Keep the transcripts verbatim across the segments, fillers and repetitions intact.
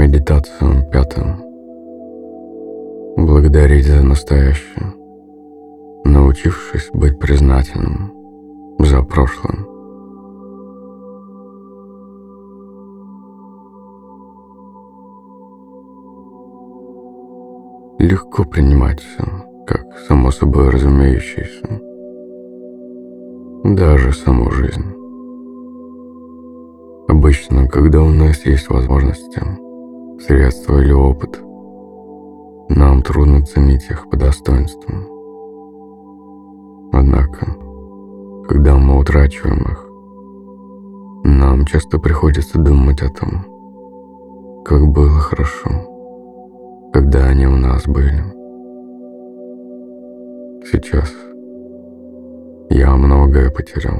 Медитация пятая. Благодарить за настоящее, научившись быть признательным за прошлое. Легко принимать все, как само собой разумеющееся, даже саму жизнь. Обычно, когда у нас есть возможности, средства или опыт, нам трудно ценить их по достоинству. Однако, когда мы утрачиваем их, нам часто приходится думать о том, как было хорошо, когда они у нас были. Сейчас я многое потерял.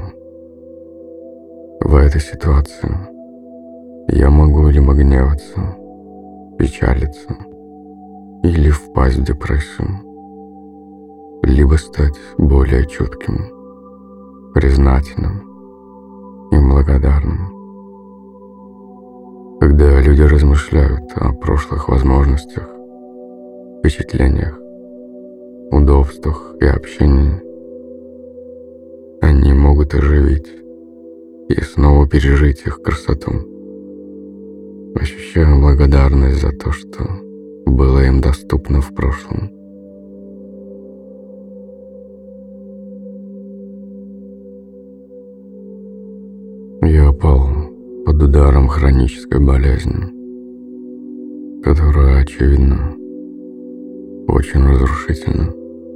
В этой ситуации я могу либо гневаться, печалиться или впасть в депрессию, либо стать более чутким, признательным и благодарным. Когда люди размышляют о прошлых возможностях, впечатлениях, удобствах и общении, они могут оживить и снова пережить их красоту, ощущая благодарность за то, что было им доступно в прошлом. Я пал под ударом хронической болезни, которая, очевидно, очень разрушительна.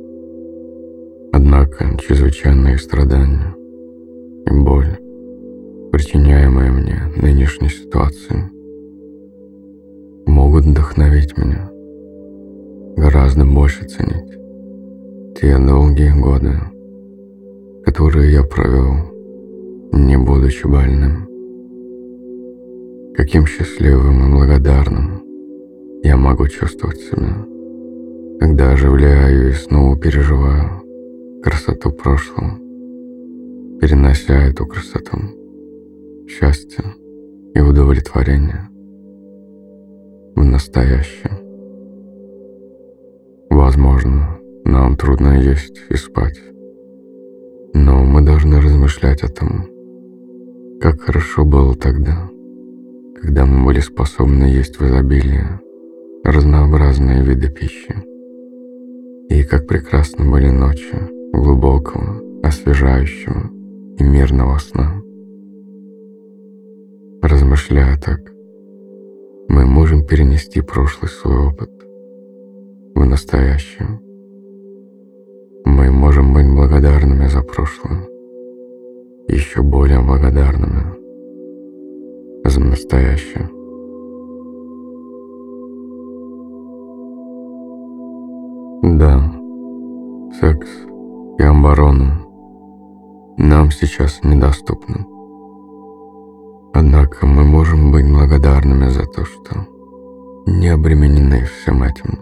Однако чрезвычайные страдания и боль, причиняемые мне нынешней ситуацией, могут вдохновить меня гораздо больше ценить те долгие годы, которые я провел, не будучи больным. Каким счастливым и благодарным я могу чувствовать себя, когда оживляю и снова переживаю красоту прошлого, перенося эту красоту, счастье и удовлетворение в настоящее. Возможно, нам трудно есть и спать, но мы должны размышлять о том, как хорошо было тогда, когда мы были способны есть в изобилии разнообразные виды пищи, и как прекрасны были ночи глубокого, освежающего и мирного сна. Размышляя так, мы можем перенести прошлый свой опыт в настоящее. Мы можем быть благодарными за прошлое, еще более благодарными за настоящее. Да, секс и оборона нам сейчас недоступны. Однако мы можем быть благодарными за то, что не обременены всем этим.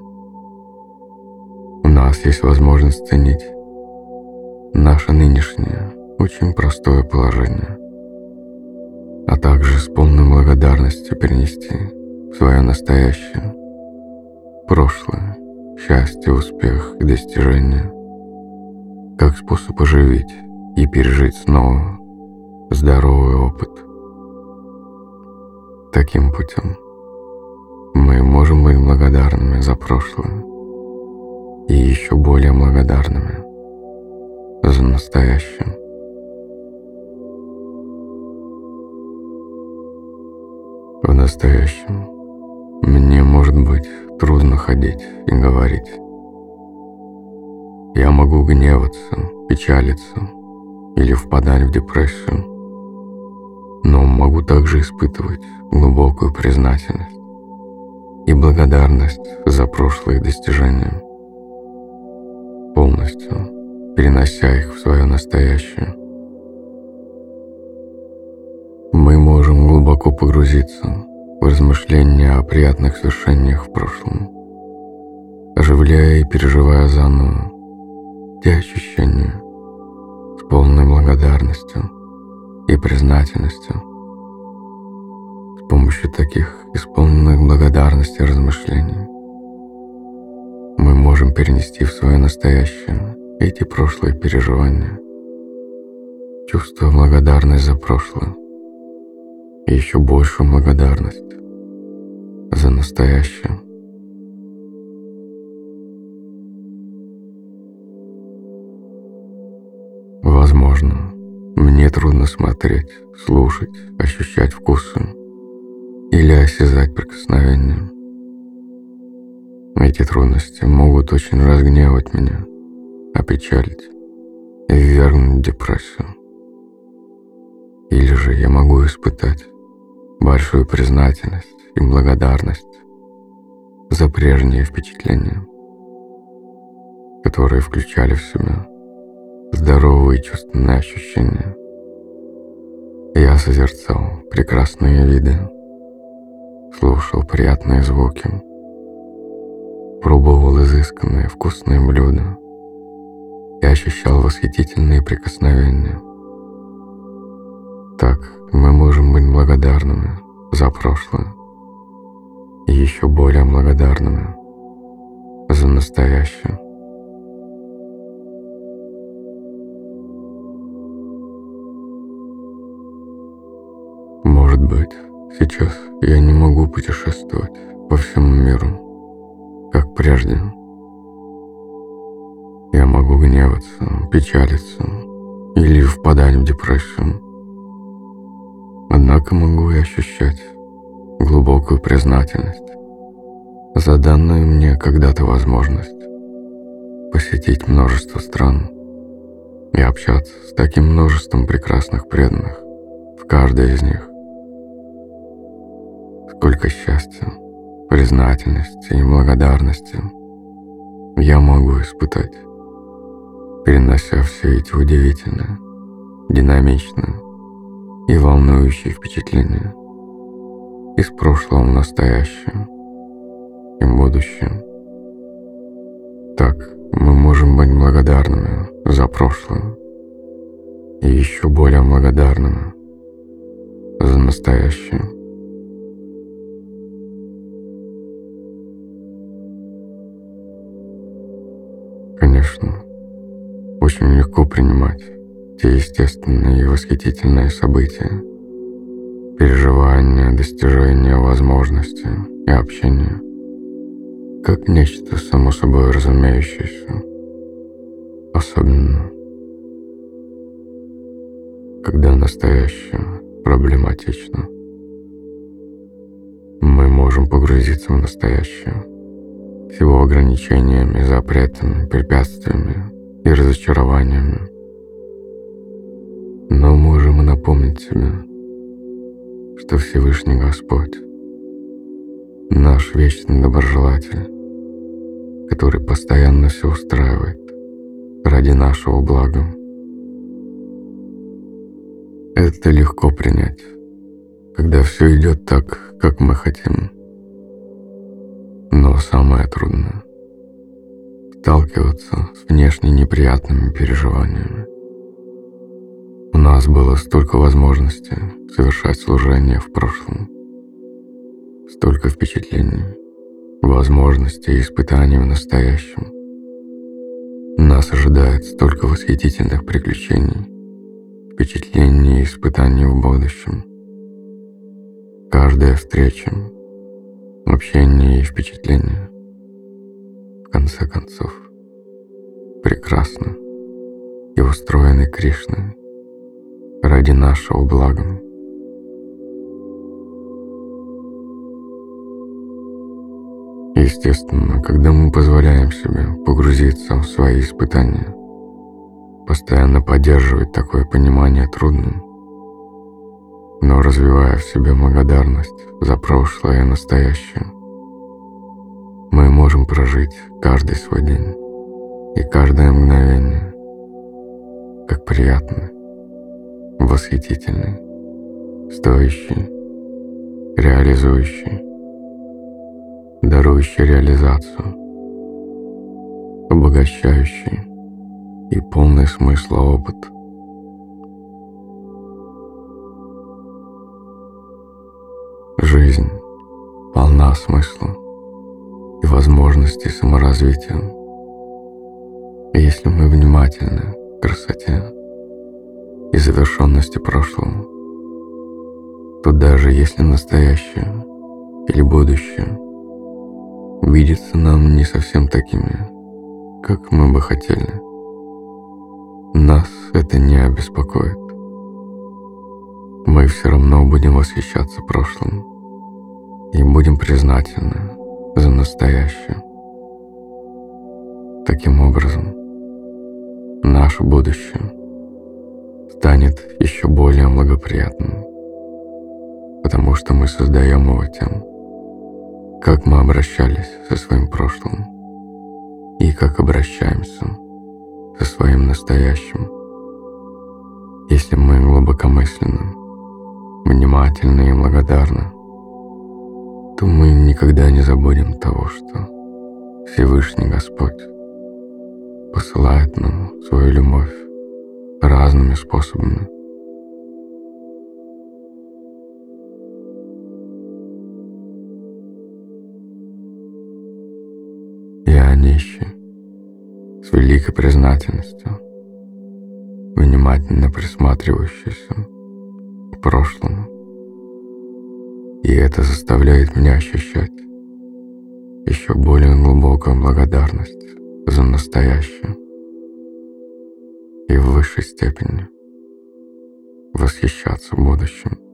У нас есть возможность ценить наше нынешнее, очень простое положение, а также с полной благодарностью перенести в свое настоящее прошлое, счастье, успех и достижения, как способ оживить и пережить снова здоровый опыт. Таким путем мы можем быть благодарными за прошлое и еще более благодарными за настоящее. В настоящем мне, может быть, трудно ходить и говорить. Я могу гневаться, печалиться или впадать в депрессию, но могу также испытывать глубокую признательность и благодарность за прошлые достижения, полностью перенося их в свое настоящее. Мы можем глубоко погрузиться в размышления о приятных свершениях в прошлом, оживляя и переживая заново те ощущения с полной благодарностью и признательностью, с помощью помощью таких исполненных благодарности размышлений мы можем перенести в свое настоящее эти прошлые переживания, чувствуя благодарность за прошлое и еще большую благодарность за настоящее. Возможно, мне трудно смотреть, слушать, ощущать вкусы или осязать прикосновения. Эти трудности могут очень разгневать меня, опечалить и ввергнуть в депрессию. Или же я могу испытать большую признательность и благодарность за прежние впечатления, которые включали в себя здоровые чувственные ощущения. Я созерцал прекрасные виды, слушал приятные звуки, пробовал изысканные вкусные блюда и ощущал восхитительные прикосновения. Так мы можем быть благодарными за прошлое и еще более благодарными за настоящее. Может быть, сейчас я не могу путешествовать по всему миру, как прежде. Я могу гневаться, печалиться или впадать в депрессию. Однако могу и ощущать глубокую признательность за данную мне когда-то возможность посетить множество стран и общаться с таким множеством прекрасных преданных в каждой из них. Сколько счастья, признательности и благодарности я могу испытать, перенося все эти удивительные, динамичные и волнующие впечатления из прошлого в настоящее и будущее. Так мы можем быть благодарными за прошлое и еще более благодарными за настоящее. Конечно, очень легко принимать те естественные и восхитительные события, переживания, достижения, возможности и общения, как нечто само собой разумеющееся, особенно когда настоящее проблематично. Мы можем погрузиться в настоящее с его ограничениями, запретами, препятствиями и разочарованиями. Но можем и напомнить себе, что Всевышний Господь — наш вечный доброжелатель, который постоянно все устраивает ради нашего блага. Это легко принять, когда все идет так, как мы хотим. Но самое трудное — сталкиваться с внешне неприятными переживаниями. У нас было столько возможностей совершать служение в прошлом, столько впечатлений, возможностей и испытаний в настоящем. Нас ожидает столько восхитительных приключений, впечатлений и испытаний в будущем. Каждая встреча, общение и впечатление, в конце концов, прекрасно и устроены Кришной ради нашего блага. Естественно, когда мы позволяем себе погрузиться в свои испытания, постоянно поддерживать такое понимание трудно, но развивая в себе благодарность за прошлое и настоящее, мы можем прожить каждый свой день и каждое мгновение как приятный, восхитительный, стоящий, реализующий, дарующий реализацию, обогащающий и полный смысла опыт. Жизнь жизнь полна смысла и возможностей саморазвития. И если мы внимательны к красоте и завершенности прошлого, то даже если настоящее или будущее видятся нам не совсем такими, как мы бы хотели, нас это не обеспокоит. Мы все равно будем восхищаться прошлым и будем признательны за настоящее. Таким образом, наше будущее станет еще более благоприятным, потому что мы создаем его тем, как мы обращались со своим прошлым и как обращаемся со своим настоящим. Если мы глубокомысленны, внимательны и благодарны, то мы никогда не забудем того, что Всевышний Господь посылает нам свою любовь разными способами. Я нищий, с великой признательностью, внимательно присматривающийся к прошлому, и это заставляет меня ощущать еще более глубокую благодарность за настоящее и в высшей степени восхищаться будущим.